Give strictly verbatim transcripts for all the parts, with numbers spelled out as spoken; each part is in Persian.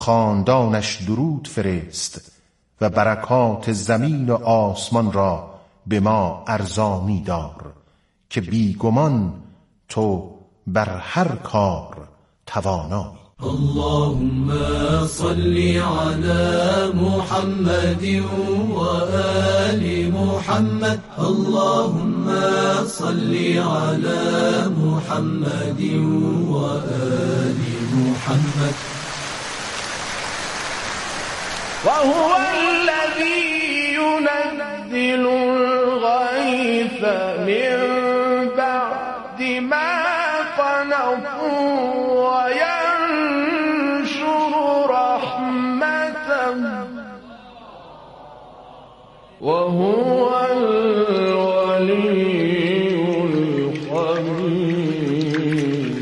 خاندانش درود فرست و برکات زمین و آسمان را به ما ارزانی دار که بیگمان تو بر هر کار توانایی. اللهم صل على محمد وآل محمد. اللهم صل على محمد وآل محمد. وهو الذي ينزل الغيث من بعد ما قنطوا وينشر رحمته وهو الولي الحميد.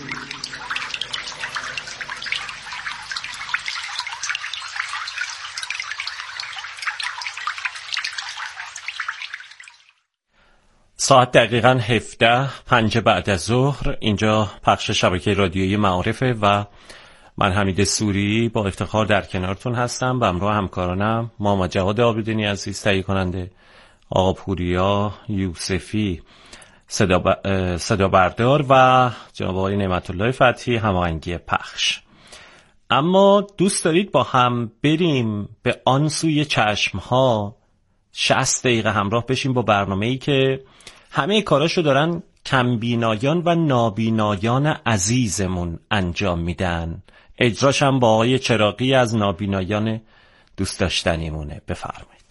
ساعت دقیقاً هفده پنج بعد از ظهر. اینجا پخش شبکه رادیویی معارفه و من حمید سوری با افتخار در کنارتون هستم. به همراه همکارانم محمد جواد عابدینی عزیز تهیه کننده، آقا پوریا یوسفی صدا, ب... صدا بردار و جناب آقای نعمت الله فتحی هماهنگی پخش. اما دوست دارید با هم بریم به آن سوی چشمها شصت دقیقه همراه بشیم با برنامه‌ای که همه کاراشو دارن کمبینایان و نابینایان عزیزمون انجام میدن. اجراش هم با آقای چراغی از نابینایان دوست داشتنیمونه. بفرمایید.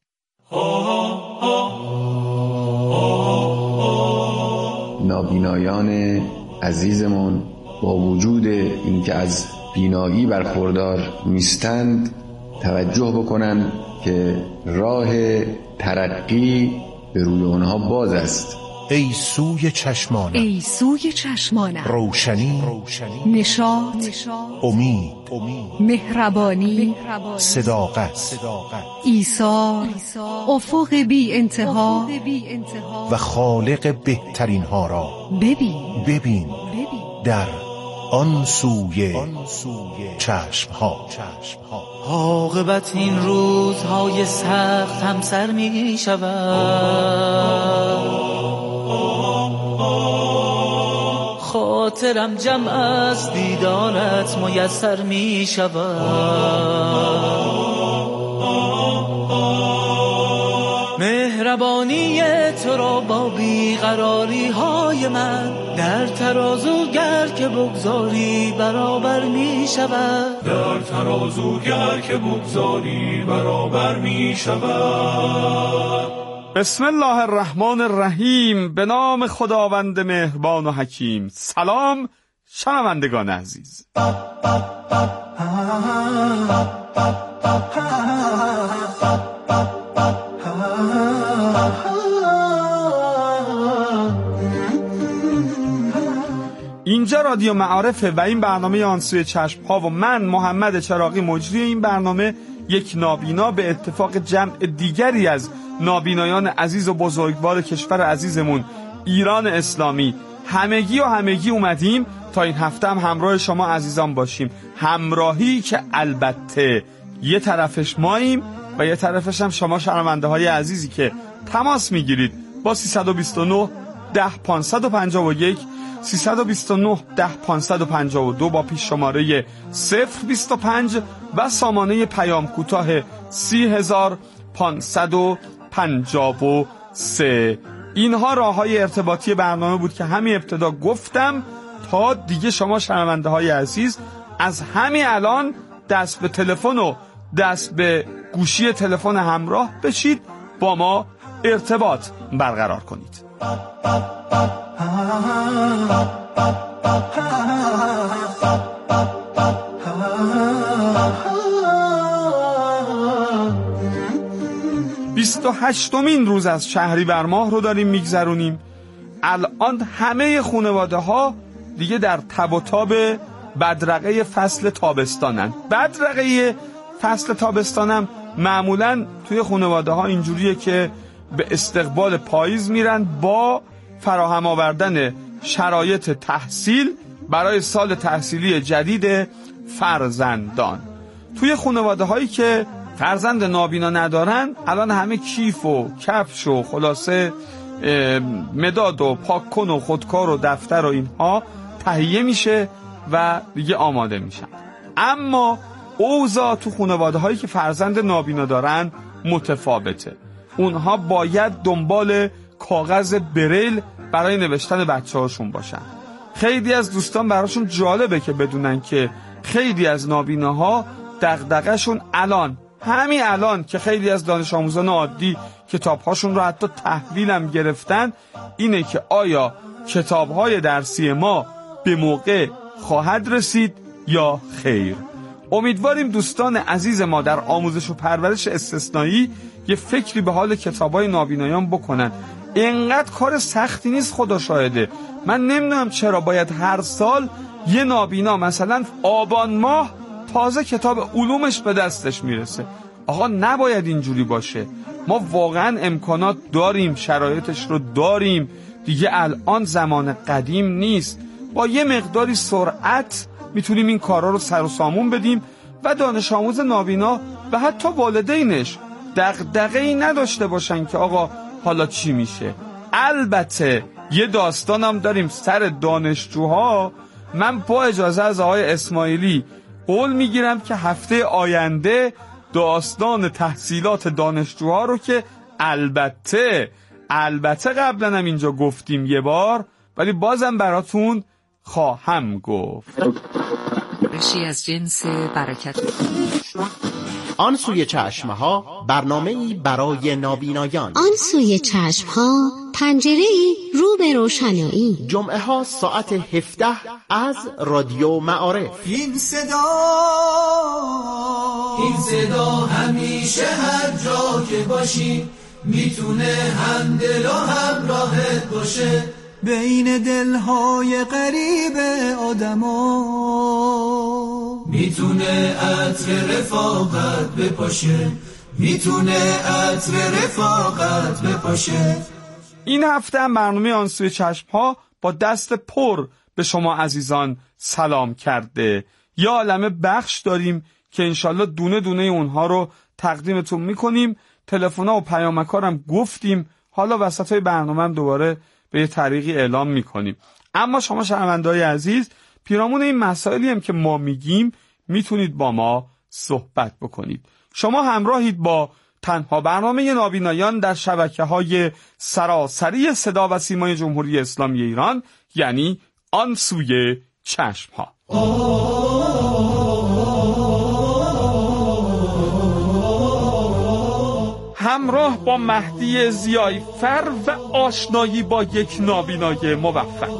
نابینایان عزیزمون با وجود اینکه از بینایی برخوردار نیستند توجه بکنن که راه ترقی به روی اونها باز است. ای سوی چشمانم، ای سوی چشمانم، روشنی، نشاط، امید، مهربانی، صداقت، ایثار، افق بی انتها و خالق بهترین ها را ببین ببین در آن سوی چشم ها. عاقبت این روزهای سخت هم سر می شود، خاطرم جمع از دیدارت میسر می شود. مهربانی تو را با بیقراری های من در ترازو گر که بگذاری برابر می شود، در ترازو گر که بگذاری برابر می شود. بسم الله الرحمن الرحیم. به نام خداوند مهربان و حکیم. سلام شنوندگان عزیز. اینجا رادیو معارفه و این برنامه آن سوی چشم ها و من محمد چراغی مجری این برنامه، یک نابینا به اتفاق جمع دیگری از نابینایان عزیز و بزرگوار کشور عزیزمون ایران اسلامی همگی و همگی اومدیم تا این هفته هم همراه شما عزیزان باشیم. همراهی که البته یه طرفش ماییم و یه طرفش هم شما شنونده های عزیزی که تماس میگیرید با سیصد و بیست و نه ده پانصد و پنجاه و یک سیصد و بیست و نه ده پانصد و پنجاه و دو با پیش شماره صفر بیست و پنج و سامانه پیام کوتاه سی هزار پانصد و پنجاه و سه. اینها راه‌های ارتباطی برنامه بود که همین ابتدا گفتم تا دیگه شما شنونده های عزیز از همین الان دست به تلفن و دست به گوشی تلفن همراه بشید، با ما ارتباط برقرار کنید. بیست و هشتمین روز از شهریور ماه رو داریم میگذرونیم. الان همه خانواده ها دیگه در تب و تاب بدرقه فصل تابستانن. بدرقه فصل تابستانم معمولا توی خانواده ها اینجوریه که به استقبال پاییز میرن با فراهم آوردن شرایط تحصیل برای سال تحصیلی جدید فرزندان. توی خانواده هایی که فرزند نابینا ندارن الان همه کیف و کفش و خلاصه مداد و پاککن و خودکار و دفتر و اینها تهیه میشه و دیگه آماده میشن. اما اوضاع تو خانواده هایی که فرزند نابینا دارن متفاوته. اونها باید دنبال کاغذ بریل برای نوشتن بچه هاشون باشن. خیلی از دوستان براشون جالبه که بدونن که خیلی از نابیناها دغدغه‌شون الان همین الان که خیلی از دانش آموزان عادی کتاب‌هاشون رو حتی تحویل هم گرفتن اینه که آیا کتاب‌های درسی ما به موقع خواهد رسید یا خیر. امیدواریم دوستان عزیز ما در آموزش و پرورش استثنایی یه فکری به حال کتاب‌های نابینایان بکنن. اینقدر کار سختی نیست، خدا شاهده. من نمیدونم چرا باید هر سال یه نابینا مثلا آبان ماه تازه کتاب علومش به دستش میرسه. آقا نباید اینجوری باشه. ما واقعا امکانات داریم، شرایطش رو داریم. دیگه الان زمان قدیم نیست. با یه مقداری سرعت میتونیم این کارا رو سر و سامون بدیم و دانش آموز نابینا و حتی والدینش دغدغه‌ای نداشته باشن که آقا حالا چی میشه. البته یه داستانم داریم سر دانشجوها. من با اجازه از آقای اسماعیلی قول میگیرم که هفته آینده داستان تحصیلات دانشجوها رو که البته البته قبلا هم اینجا گفتیم یه بار، ولی بازم براتون خواهم گفت. رشی از جنس برکت. آن سوی چشمها برنامه‌ای برای نابینایان. آن سوی چشمها پنجره‌ای رو به روشنایی. جمعه ها ساعت هفده از رادیو معارف. این صدا این صدا همیشه هر جا که باشی میتونه هم دل و هم راحت باشه. بین دلهای غریب آدما میتونه عطر رفاقت بپاشه. میتونه عطر رفاقت بپاشه. این هفته هم برنامه آن سوی چشمها با دست پر به شما عزیزان سلام کرده. یا عالمه بخش داریم که انشالله دونه دونه اونها رو تقدیمتون میکنیم. تلفن‌ها و پیامک‌ها هم گفتیم، حالا وسطای برنامه هم دوباره به یه طریقی اعلام میکنیم. اما شما شنونده‌های عزیز، پیرامون این مسائلی هم که ما میگیم میتونید با ما صحبت بکنید. شما همراهید با تنها برنامه نابینایان در شبکه‌های سراسری صدا و سیمای جمهوری اسلامی ایران، یعنی آن سوی چشم‌ها. همراه با مهدی ضیایفر و آشنایی با یک نابینای موفق.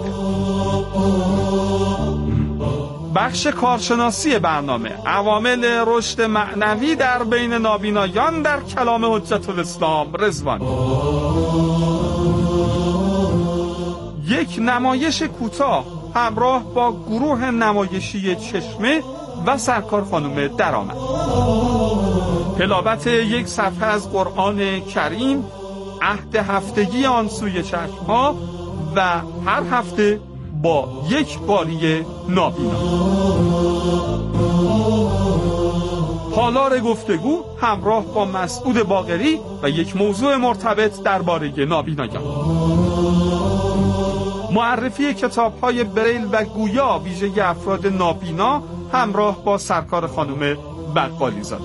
بخش کارشناسی برنامه، عوامل رشد معنوی در بین نابینایان در کلام حجت الاسلام رضوانی. یک نمایش کوتاه همراه با گروه نمایشی چشمه و سرکار خانم درآمد. تلاوت یک صفحه از قرآن کریم، عهد هفتگی آن سوی چشمها و هر هفته با یک باری نابینا. تالار گفتگو همراه با مسعود باقری و یک موضوع مرتبط درباره نابینایان. معرفی کتاب‌های بریل و گویا ویژه افراد نابینا همراه با سرکار خانم بقالی زاده.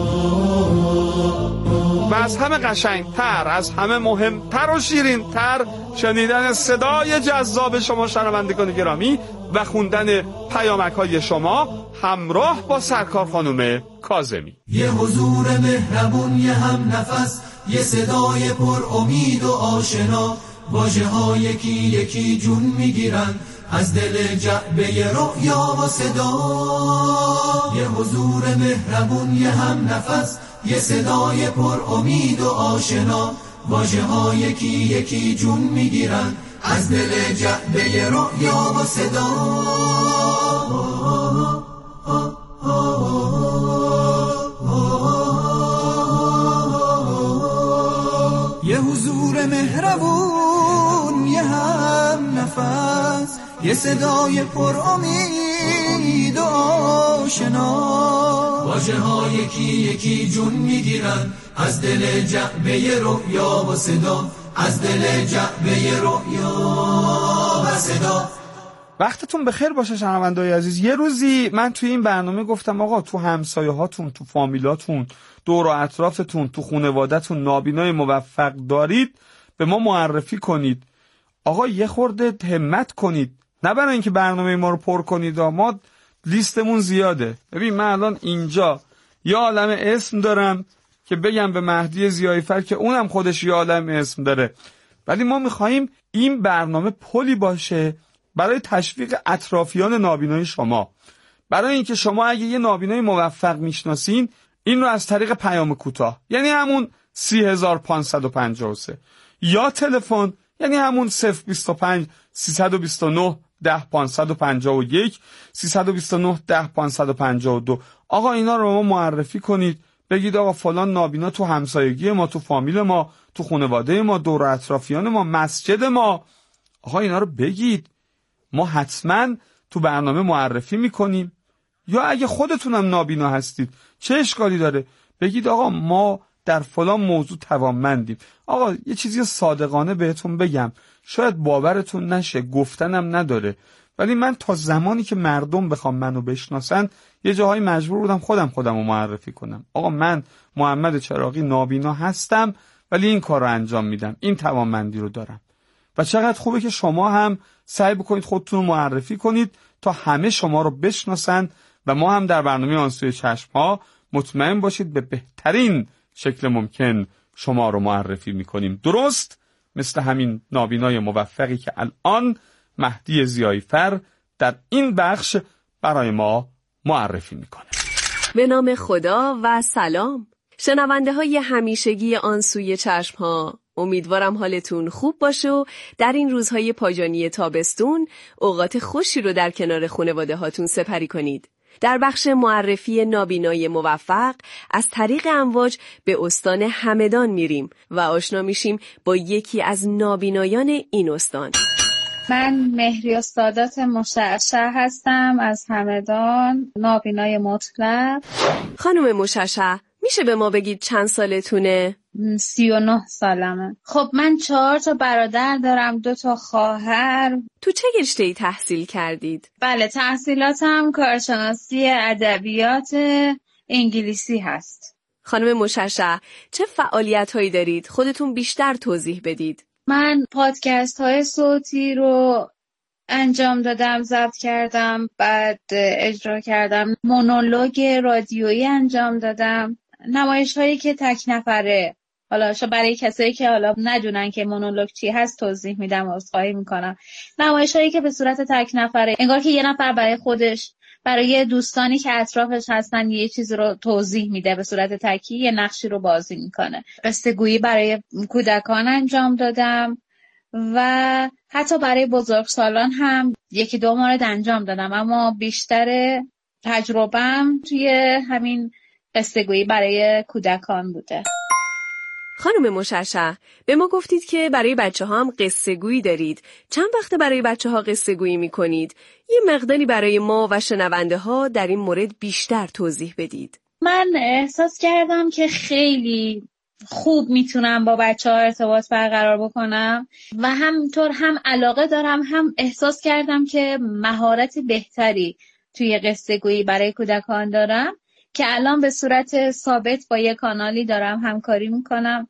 و از همه قشنگتر، از همه مهمتر و شیرینتر شنیدن صدای جذاب شما شنوندگان گرامی و خوندن پیامک‌های شما همراه با سرکار خانم کاظمی. یه حضور مهربون، یه هم نفس، یه صدای پر امید و آشنا، واژه ها یکی یکی جون میگیرن از دل جعبه رؤیا و صدا. یه حضور مهربون، یه هم نفس، یه صدای پر امید و آشنا، واژه ها یکی یکی جون میگیرن از دل جعبه رؤیا و صدا. یه حضور مهربون، یه هم نفس، یه صدای پر امید امید و آشنا. واژه ها یکی یکی جون میگیرن از دل جعبه رؤیا و صدا، از دل جعبه رؤیا و صدا. وقتتون بخیر باشه شنونده‌های عزیز. یه روزی من توی این برنامه گفتم آقا تو همسایه هاتون، تو فامیلاتون، دور و اطرافتون، تو خانواده‌تون نابینای موفق دارید، به ما معرفی کنید. آقا یه خورده همت کنید، نه برای اینکه برنامه ما رو پر کنید، ما لیستمون زیاده. ببین من الان اینجا یه عالم اسم دارم که بگم به مهدی ضیایی‌فر که اونم خودش یه عالم اسم داره، ولی ما میخواییم این برنامه پلی باشه برای تشویق اطرافیان نابینای شما، برای اینکه شما اگه یه نابینای موفق میشناسین این رو از طریق پیام کوتاه، یعنی همون سی هزار و پانصد و پنجاه و سه، یا تلفن یعنی همون صفر بیست و پنج سیصد و بیست و نه ده پانصد و پنجاه و یک سیصد و بیست و نه ده پانصد و پنجاه و دو، آقا اینا رو ما معرفی کنید، بگید آقا فلان نابینا تو همسایگی ما، تو فامیل ما، تو خانواده ما، دور و اطرافیان ما، مسجد ما. آقا اینا رو بگید، ما حتما تو برنامه معرفی میکنیم. یا اگه خودتونم نابینا هستید چه اشکالی داره، بگید آقا ما در فلان موضوع توانمندیم. آقا یه چیزی صادقانه بهتون بگم، شاید باورتون نشه، گفتنم نداره، ولی من تا زمانی که مردم بخوام منو بشناسن یه جاهای مجبور بودم خودم خودم رو معرفی کنم. آقا من محمد چراغی نابینا هستم ولی این کار رو انجام میدم، این توانمندی رو دارم. و چقدر خوبه که شما هم سعی بکنید خودتون رو معرفی کنید تا همه شما رو بشناسن و ما هم در برنامه آن سوی چشم‌ها مطمئن باشید به بهترین شکل ممکن شما رو معرفی میکنیم، درست مثل همین نابینای موفقی که الان مهدی ضیایی‌فر در این بخش برای ما معرفی میکنه. به نام خدا و سلام شنونده های همیشگی آن سوی چشم ها، امیدوارم حالتون خوب باشه و در این روزهای پایانی تابستون اوقات خوشی رو در کنار خانواده هاتون سپری کنید. در بخش معرفی نابینای موفق از طریق امواج به استان همدان میریم و آشنا میشیم با یکی از نابینایان این استان. من مهری سادات مشعشع هستم از همدان، نابینای مطلق. خانم مشعشع میشه به ما بگید چند سالتونه؟ سی و نه سالمه. خب من چهار تا برادر دارم، دو تا خواهر. تو چه رشته‌ای تحصیل کردید؟ بله تحصیلاتم کارشناسی ادبیات انگلیسی هست. خانم مشعشع چه فعالیت‌هایی دارید؟ خودتون بیشتر توضیح بدید. من پادکست های صوتی رو انجام دادم، ضبط کردم، بعد اجرا کردم، مونولوگ رادیویی انجام دادم، نمایش هایی که تک نفره، حالا شو برای کسایی که حالا ندونن که مونولوگ چی هست توضیح میدم و عذرخواهی میکنم. نمایش هایی که به صورت تک نفره، انگار که یه نفر برای خودش، برای دوستانی که اطرافش هستن یه چیزی رو توضیح میده، به صورت تکی یه نقشی رو بازی میکنه. قصه گویی برای کودکان انجام دادم و حتی برای بزرگسالان هم یکی دو مورد انجام دادم، اما بیشتر تجربه‌ام توی همین قصه گویی برای کودکان بوده. خانم مشعشع به ما گفتید که برای بچه ها هم قصه گویی دارید. چند وقته برای بچه ها قصه گویی می کنید؟ یه مقداری برای ما و شنونده ها در این مورد بیشتر توضیح بدید. من احساس کردم که خیلی خوب میتونم با بچه ها ارتباط برقرار بکنم و همینطور هم علاقه دارم، هم احساس کردم که مهارت بهتری توی قصه گویی برای کودکان دارم که الان به صورت ثابت با یک کانالی دارم همکاری میکنم.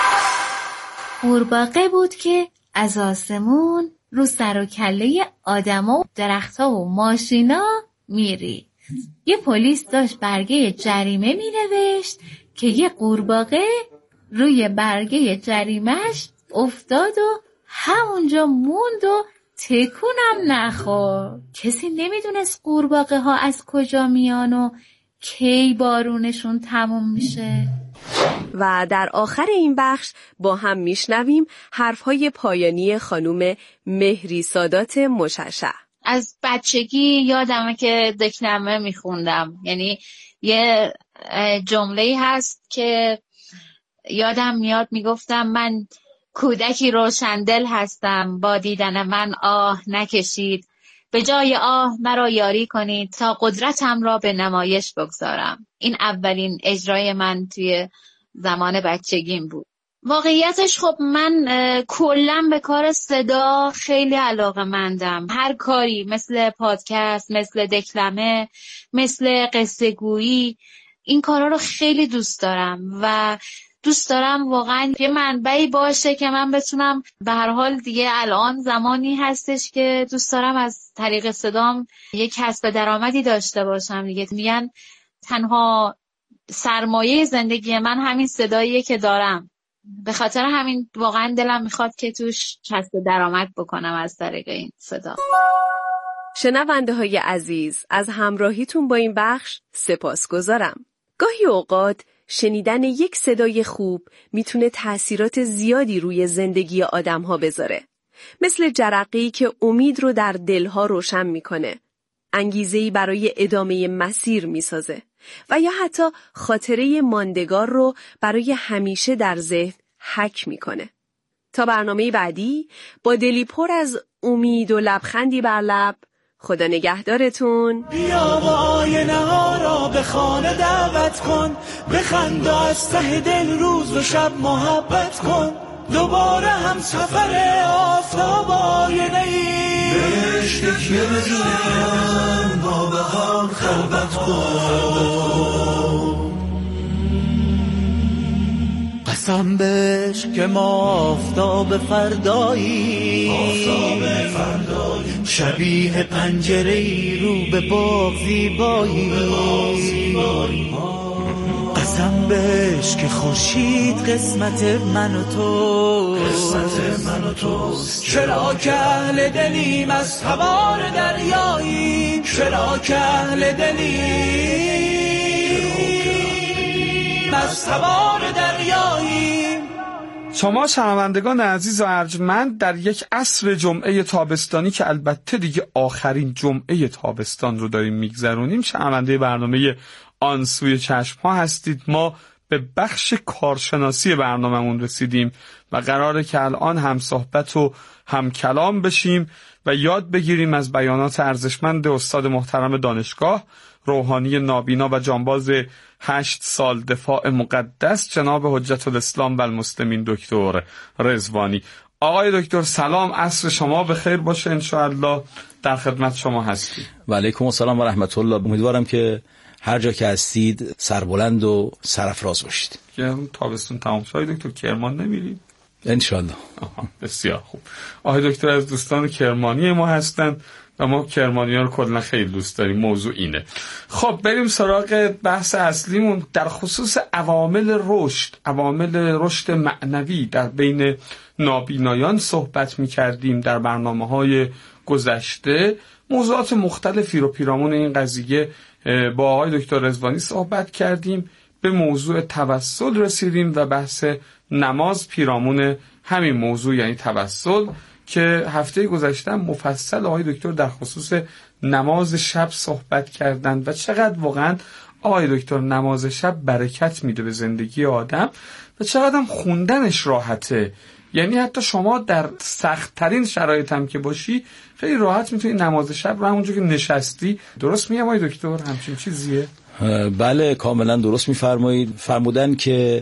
قورباغه بود که از آسمون رو سر و کله آدما و درختها و ماشینا میری. یه پلیس داشت برگه جریمه مینوشت که یه قورباغه روی برگه جریمهش افتاد و همونجا موند و تکونم نخورد. کسی نمیدونست قورباغه ها از کجا میان و کی بارونشون تموم میشه. و در آخر این بخش با هم میشنویم حرفهای پایانی خانم مهری سادات مشعشع. از بچگی یادمه که دکلمه میخوندم، یعنی یه جمله‌ای هست که یادم میاد میگفتم من کودکی روشندل هستم، با دیدن من آه نکشید، به جای آه مرا یاری کنید تا قدرتم را به نمایش بگذارم. این اولین اجرای من توی زمان بچگیم بود. واقعیتش خب من کلا به کار صدا خیلی علاقه‌مندم. هر کاری مثل پادکست، مثل دکلمه، مثل قصه گویی، این کارا رو خیلی دوست دارم و دوست دارم واقعا یه منبعی باشه که من بتونم، به هر حال دیگه الان زمانی هستش که دوست دارم از طریق صدام یک کسب درآمدی داشته باشم دیگه. میگن تنها سرمایه زندگی من همین صداییه که دارم. به خاطر همین واقعا دلم میخواد که توش کسب درآمد بکنم از طریق این صدا. شنونده های عزیز، از همراهیتون با این بخش سپاسگزارم. گاهی اوقات شنیدن یک صدای خوب میتونه تأثیرات زیادی روی زندگی آدم‌ها بذاره. مثل جرقه‌ای که امید رو در دلها روشن میکنه، انگیزه‌ای برای ادامه مسیر میسازه و یا حتی خاطره ماندگار رو برای همیشه در ذهن حک میکنه. تا برنامه بعدی با دلی پر از امید و لبخندی بر لب، خدا نگهدارتون. بیا و آینه ها را به خانه دعوت کن، بخند و از ته دل روز و شب محبت کن. دوباره هم سفر آفتاب آینه ای، بهش تکیه بزن با بهار خلوت کن. قسم بهش که ما آفتاب فردایی، آفتاب فردایی، شبیه پنجره‌ای رو به باغ زیبایی، قسم بهش که خورشید قسمت من و تو، قسمت من و توست. چرا که اهل دلیم از تبار دریایی، چرا که اهل دلیم از تبار دریایی. شما شنوندگان عزیز و ارجمند، در یک عصر جمعه تابستانی که البته دیگه آخرین جمعه تابستان رو داریم میگذرونیم، شنونده برنامه آن سوی چشم ها هستید. ما به بخش کارشناسی برنامه‌مون رسیدیم و قراره که الان هم صحبت و هم کلام بشیم و یاد بگیریم از بیانات ارزشمند استاد محترم دانشگاه، روحانی نابینا و جانباز هشت سال دفاع مقدس، جناب حجت الاسلام و المسلمین دکتر رضوانی. آقای دکتر سلام، عصر شما بخیر باشه انشاءالله. در خدمت شما هستیم. و علیکم السلام و رحمت الله. امیدوارم که هر جا که هستید سربلند و سرافراز باشید. که تابستون تمام شد دکتر، کرمان نمیرید؟ انشالله. بسیار خوب. آقای دکتر از دوستان کرمانی ما هستند و ما کرمانی ها رو کلا خیلی دوست داریم. موضوع اینه. خب بریم سراغ بحث اصلیمون در خصوص عوامل رشد، عوامل رشد معنوی در بین نابینایان صحبت می کردیم در برنامه های گذشته. موضوعات مختلفی رو پیرامون این قضیه با آقای دکتر رضوانی صحبت کردیم. به موضوع توسل رسیدیم و بحث نماز پیرامون همین موضوع یعنی توسل که هفته گذشته مفصل آقای دکتر در خصوص نماز شب صحبت کردند و چقدر واقعا آقای دکتر نماز شب برکت میده به زندگی آدم و چقدر هم خوندنش راحته. یعنی حتی شما در سخت ترین شرایط هم که باشی خیلی راحت میتونی نماز شب رو همونجا که نشستی. درست میگم آقای دکتر؟ همچین چیزیه؟ بله کاملا درست میفرمایید. فرمودن که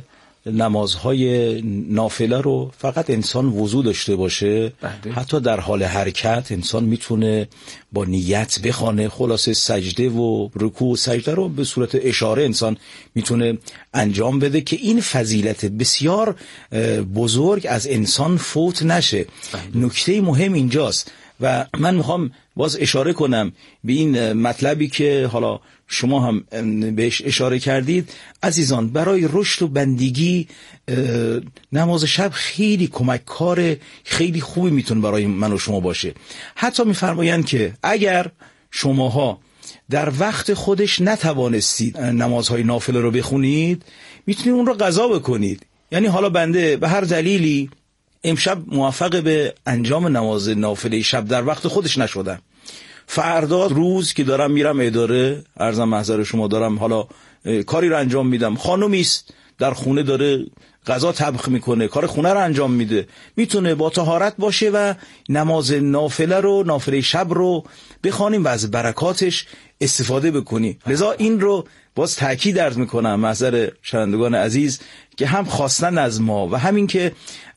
نمازهای نافله رو فقط انسان وضو داشته باشه، بله. حتی در حال حرکت انسان میتونه با نیت بخونه. خلاصه سجده و رکوع و سجده رو به صورت اشاره انسان میتونه انجام بده که این فضیلت بسیار بزرگ از انسان فوت نشه. بله. نکته مهم اینجاست و من میخوام باز اشاره کنم به این مطلبی که حالا شما هم بهش اشاره کردید. عزیزان، برای رشد و بندگی نماز شب خیلی کمک کار خیلی خوبی میتونه برای من و شما باشه. حتی میفرمایند که اگر شماها در وقت خودش نتوانستید نمازهای نافله رو بخونید، میتونید اون رو قضا بکنید. یعنی حالا بنده به هر دلیلی امشب موفق به انجام نماز نافله شب در وقت خودش نشدم، فردا روز که دارم میرم اداره، عرضم محضر شما دارم حالا کاری رو انجام میدم، خانومی است در خونه داره غذا طبخ میکنه، کار خونه رو انجام میده، میتونه با طهارت باشه و نماز نافله رو، نافله شب رو بخوانیم و از برکاتش استفاده بکنیم. لذا این رو باز تأکید عرض میکنم محضر شنوندگان عزیز که هم خواستن از ما و همین که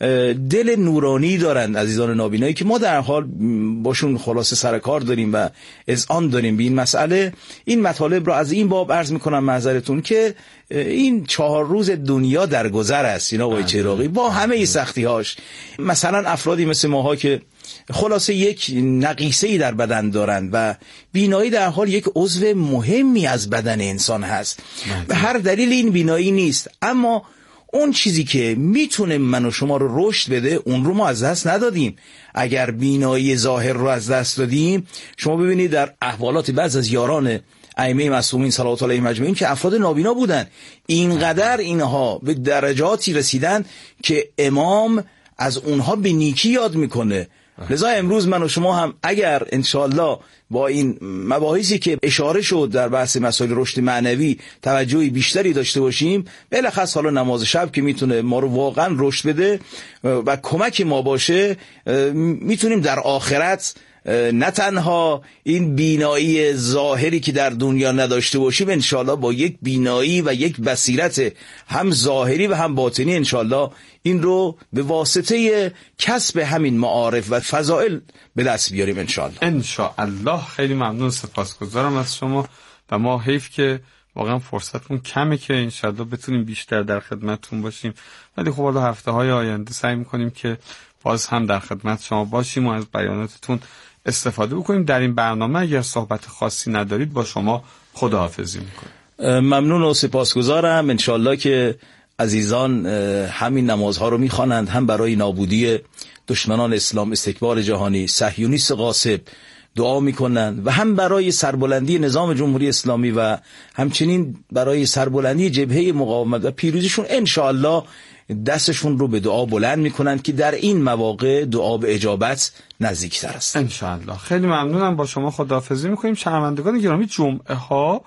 دل نورانی دارند عزیزان نابینایی که ما در حال باشون خلاصه سر کار داریم و اذعان داریم به این مسئله، این مطالب رو از این باب عرض میکنم محضرتون که این چهار روز دنیا در گذر است اینا آقای چراغی با همه سختی هاش. مثلا افرادی مثل ماها که خلاصه یک نقیصه‌ای در بدن دارند و بینایی در حال یک عضو مهمی از بدن انسان هست، به هر دلیل این بینایی نیست، اما اون چیزی که میتونه من و شما رو رشد بده اون رو ما از دست ندادیم. اگر بینایی ظاهر رو از دست دادیم، شما ببینید در احوالات بعض از یاران ائمه معصومین صلوات الله علیهم اجمعین که افراد نابینا بودن، اینقدر اینها به درجاتی رسیدن که امام از اونها به نیکی یاد میکنه. لذا امروز من و شما هم اگر انشالله با این مباحثی که اشاره شد در بحث مسائل رشد معنوی توجهی بیشتری داشته باشیم، بالاخص حالا نماز شب که میتونه ما رو واقعا رشد بده و کمک ما باشه، میتونیم در آخرت نه تنها این بینایی ظاهری که در دنیا نداشته باشیم، انشالله با یک بینایی و یک بصیرت هم ظاهری و هم باطنی انشالله این رو به واسطه کسب همین معارف و فضائل به دست بیاریم انشالله. انشالله. خیلی ممنون، سپاسگزارم از شما و ما حیف که واقعا فرصتمون کمه که انشالله بتونیم بیشتر در خدمتتون باشیم، ولی خب حالا هفته های آینده سعی میکنیم که باز هم در خدمت شما باشیم و از بیاناتتون استفاده بکنیم. در این برنامه اگر صحبت خاصی ندارید با شما خداحافظی میکنم. ممنون و سپاسگزارم. انشالله که عزیزان همین نمازها رو میخوانند، هم برای نابودی دشمنان اسلام، استکبار جهانی، صهیونیست غاصب دعا میکنند و هم برای سربلندی نظام جمهوری اسلامی و همچنین برای سربلندی جبهه مقاومت و پیروزیشون انشالله دستشون رو به دعا بلند میکنند که در این مواقع دعا به اجابت نزدیکتر است انشالله. خیلی ممنونم، با شما خداحافظی میکنیم. شنوندگان گرامی، جمعه ها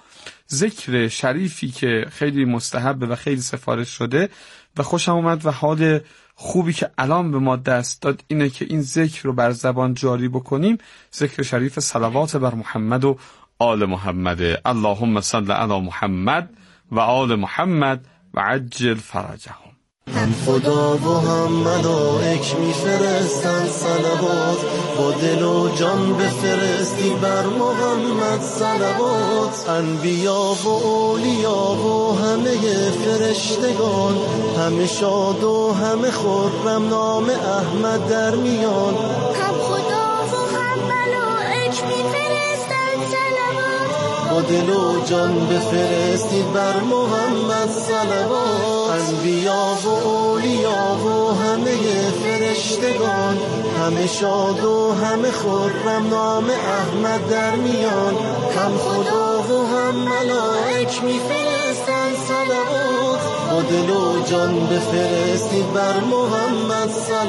ذکر شریفی که خیلی مستحبه و خیلی سفارش شده و خوشم اومد و حال خوبی که الان به ما دست داد اینه که این ذکر رو بر زبان جاری بکنیم. ذکر شریف صلوات بر محمد و آل محمد. اللهم صل علی محمد و آل محمد و عجل فرجهم. هم خدا و هم ملائک میفرستن صلوات، با دل و جان بفرستی بر محمد صلوات. انبیا و اولیا و همه فرشتگان، همه شاد و همه خرم نام احمد در میان. هم خدا و هم ملائک میفرستن صلوات، با دل و جان بفرستید بر محمد صلوات. انبیا و اولیا و همه فرشتگان، همه شاد و همه خرم نام احمد در میان. هم خدا و هم ملائک میفرستن صلوات، با دل و جان بفرستید بر محمد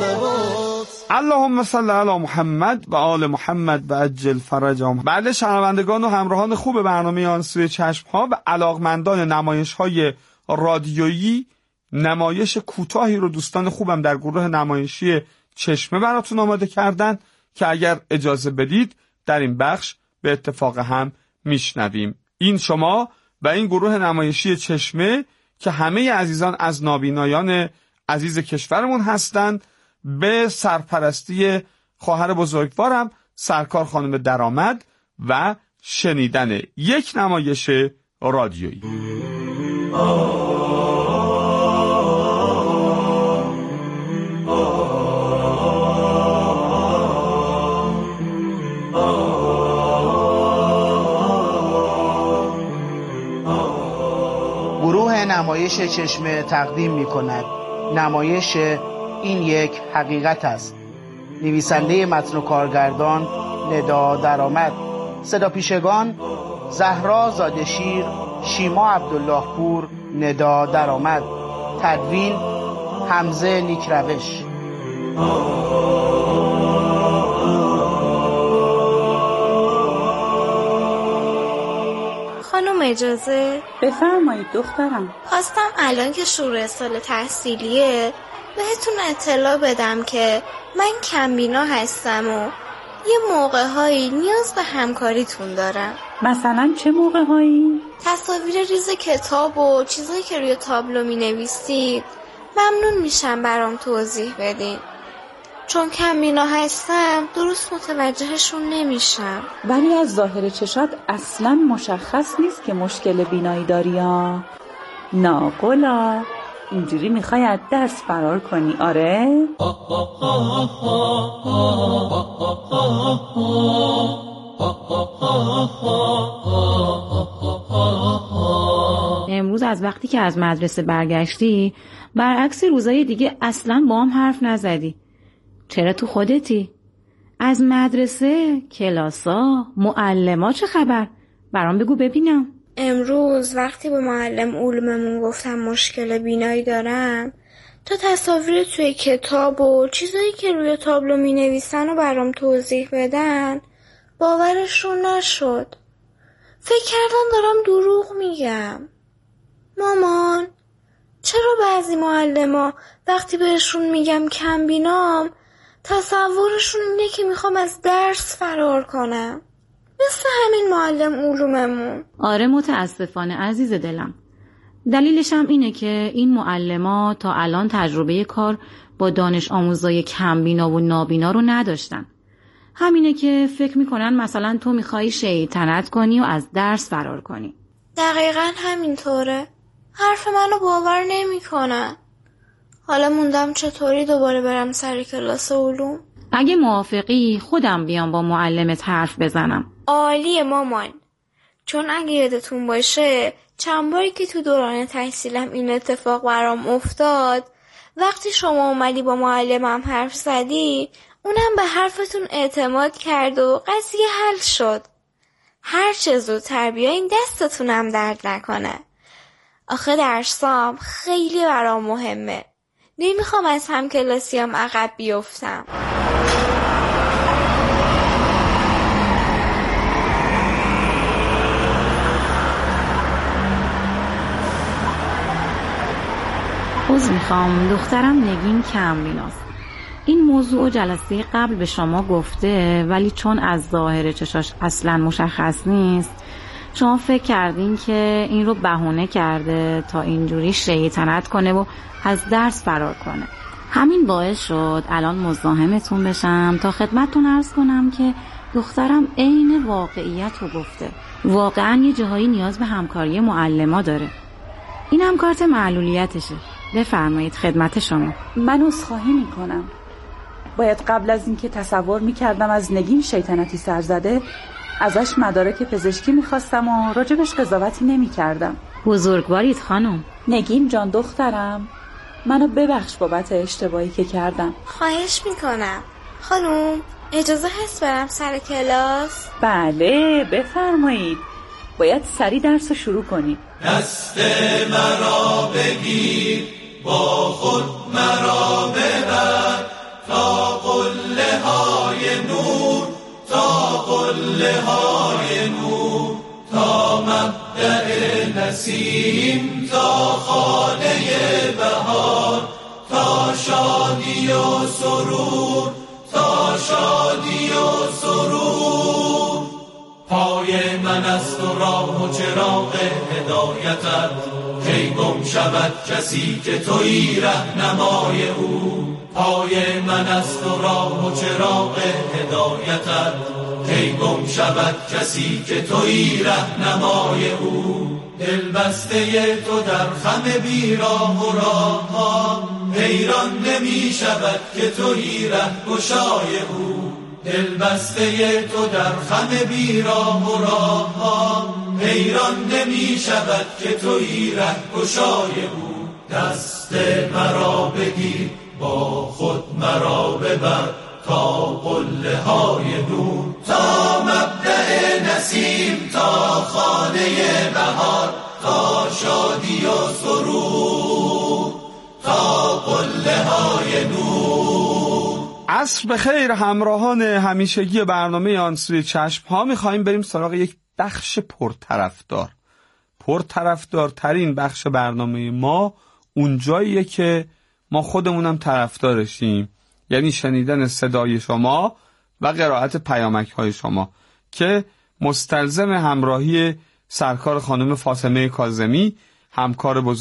صلوات. اللهم صل علی محمد و آل محمد و عجل فرجهم. بله شنوندگان و همراهان خوب برنامه آن سوی چشم ها و علاقمندان نمایش های رادیویی، نمایش کوتاهی رو دوستان خوبم در گروه نمایشی چشمه براتون آماده کردن که اگر اجازه بدید در این بخش به اتفاق هم میشنویم. این شما و این گروه نمایشی چشمه که همه عزیزان از نابینایان عزیز کشورمون هستند، به سرپرستی خواهر بزرگوارم سرکار خانم درآمد و شنیدن یک نمایش رادیویی. گروه نمایش چشمه تقدیم می کند نمایش این یک حقیقت است. نویسنده متن و کارگردان ندا درآمد. صدا پیشگان زهرا زادشیر، شیما عبدالله پور، ندا درآمد. تدوین حمزه نیکروش. خانم اجازه؟ بفرمایید دخترم. خواستم الان که شروع سال تحصیلیه بهتون اطلاع بدم که من کمبینا هستم و یه موقع هایی نیاز به همکاریتون دارم. مثلا چه موقع هایی؟ تصاویر ریز کتاب و چیزایی که روی تابلو می نویسید ممنون میشم برام توضیح بدین، چون کمبینا هستم درست متوجهشون نمیشم. ولی از ظاهر چشات اصلا مشخص نیست که مشکل بینایی داری ها. ناقلا اینجوری میخوای از درس فرار کنی؟ آره؟ امروز از وقتی که از مدرسه برگشتی برعکس روزای دیگه اصلا با هم حرف نزدی. چرا تو خودتی؟ از مدرسه، کلاسا، معلما چه خبر؟ برام بگو ببینم. امروز وقتی به معلم علوممون گفتم مشکل بینایی دارم، تا تصاویر توی کتاب و چیزایی که روی تابلو می نویسن و برام توضیح بدن باورشون نشد. فکر کردن دارم دروغ میگم. مامان، چرا بعضی معلما وقتی بهشون میگم کمبینام تصورشون اینه که میخوام از درس فرار کنم، مثل همین معلم علوممون؟ آره متاسفانه عزیز دلم. دلیلش هم اینه که این معلما تا الان تجربه کار با دانش آموزای کمبینا و نابینا رو نداشتن. همینه که فکر میکنن مثلا تو میخوایی شیطنت کنی و از درس فرار کنی. دقیقاً همینطوره. حرف منو باور نمیکنن. حالا موندم چطوری دوباره برم سر کلاس علوم. اگه موافقی خودم بیام با معلمت حرف بزنم. عالیه مامان، چون اگه یادتون باشه چند باری که تو دوران تحصیلم این اتفاق برام افتاد، وقتی شما اومدی با معلمم حرف زدی اونم به حرفتون اعتماد کرد و قضیه حل شد. هر چه زودتر بیاین دستتونم درد نکنه. آخه درسام خیلی برام مهمه. نمیخوام از همکلاسیام عقب بیفتم. عذر میخوام، دخترم نگین کمبیناست. این موضوع جلسه قبل به شما گفته، ولی چون از ظاهر چشاش اصلا مشخص نیست شما فکر کردین که این رو بهونه کرده تا اینجوری شیطنت کنه و از درس فرار کنه. همین باعث شد الان مزاحمتون بشم تا خدمتتون عرض کنم که دخترم عین واقعیت رو گفته. واقعا یه جاهایی نیاز به همکاری معلما داره. این هم کارت معلولیتشه. بفرمایید خدمت شما. من عذرخواهی میکنم. باید قبل از اینکه تصور میکردم از نگین شیطنتی سر زده ازش مدارک پزشکی میخواستم و راجبش قضاوتی نمیکردم. بزرگوارید خانم. نگین جان دخترم، منو ببخش بابت اشتباهی که کردم. خواهش میکنم. خانم اجازه هست برم سر کلاس؟ بله بفرمایید. باید سریع درس رو شروع کنید. دست مرا بگیر با خود مرا ببر تا قله های نور، تا قله های نور، تا مبدأ نسیم، تا خانه بهار، تا شادی و سرور، تا شادی و سرور. پای من است و راه و چراغ هدایتت، کی گم شود کسی که تویی رهنمای او. پای من است و راه و چراغ هدایتت، کی گم شود کسی که تویی رهنمای او. دل بسته تو در خم بیراه و راه ها، حیران نمی شود که تویی رهگشای او. دل بسته تو در خم بیراه و راه ها، حیران نمی شود که تویی رهگشای او. دست مرا بگیر با خود مرا ببر تا قله های نور، تا مبدأ نسیم، تا خانه بهار، تا شادی و سرور، تا قله های نور. عصر بخیر همراهان همیشگی برنامه آن سوی چشم ها. میخواییم بریم سراغ یک بخش پرطرفدار. پرطرفدارترین بخش برنامه ما اونجاییه که ما خودمونم طرفدارشیم، یعنی شنیدن صدای شما و قرائت پیامک های شما که مستلزم همراهی سرکار خانم فاطمه کاظمی، همکار بزرگ